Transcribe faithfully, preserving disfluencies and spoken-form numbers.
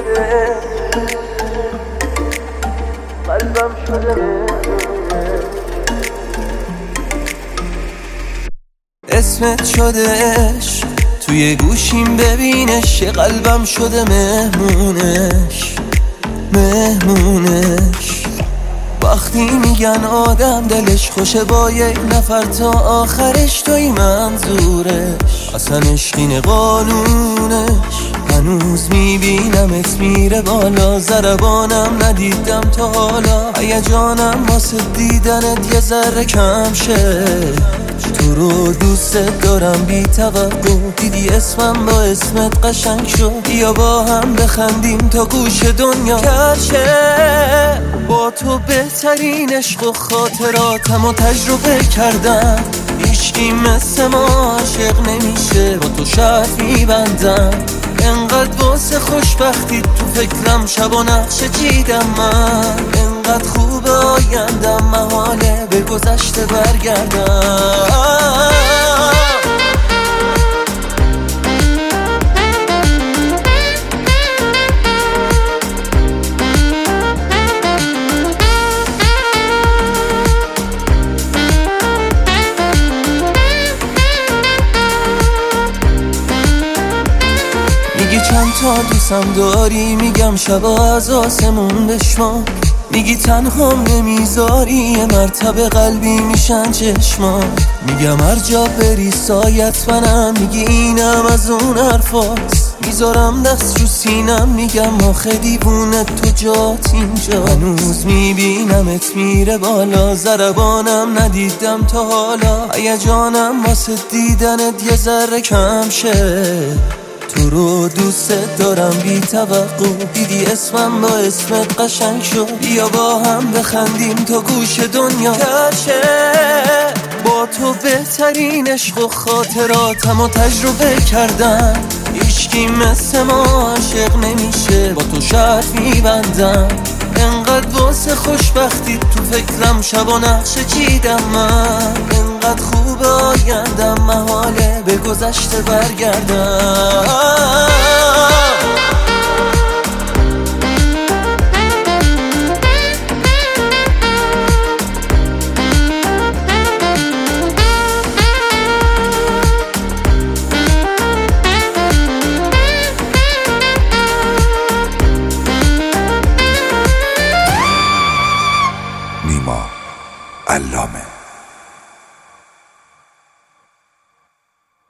شده قلبم شده اسمت شدهش توی گوشیم ببینش قلبم شده مهمونش مهمونش وقتی میگن آدم دلش خوشه با یک نفر تا آخرش توی منظورش اصلا عشقین قانونش هنوز میبینم اسم میره بالا ضربانم ندیدم تا حالا هیجانم واسه دیدنت یه ذره کم شه تو رو دوست دارم بی توقع دیدی اسمم با اسمت قشنگ شد یا با هم بخندیم تا گوش دنیا کرشه با تو بهترین عشق و خاطراتم و تجربه کردم هیچکی مثل ما عاشق نمیشه با تو شرط میبندم انقدر واسه خوشبختی تو فکرم شب و نقشه چیدم من انقدر خوب آیندم محاله به گذشته برگردم میگی چند تا دوستم داری میگم شبا از آسمون بشما میگی تنهام نمیذاری یه مرتبه قلبی میشن چشما میگم هر جا بری سایت منم میگی اینم از اون حرفاست میذارم دست رو سینم میگم آخه دیوونه تو جات اینجا هنوز میبینمت میره بالا ضربانم ندیدم تا حالا هیجانم واسه دیدنت یه ذره کم شه تو رو دوست دارم بی توقع دیدی اسمم با اسمت قشنگ شد یا با هم بخندیم تا گوش دنیا کرشه با تو بهترین عشق و خاطراتم و تجربه کردم هیچکی مثل ما عاشق نمیشه با تو شرط میبندم انقدر واسه خوشبختی تو فکرم شب و نقشه چیدم من انقدر خوب آیندم محاله به گذشته برگردم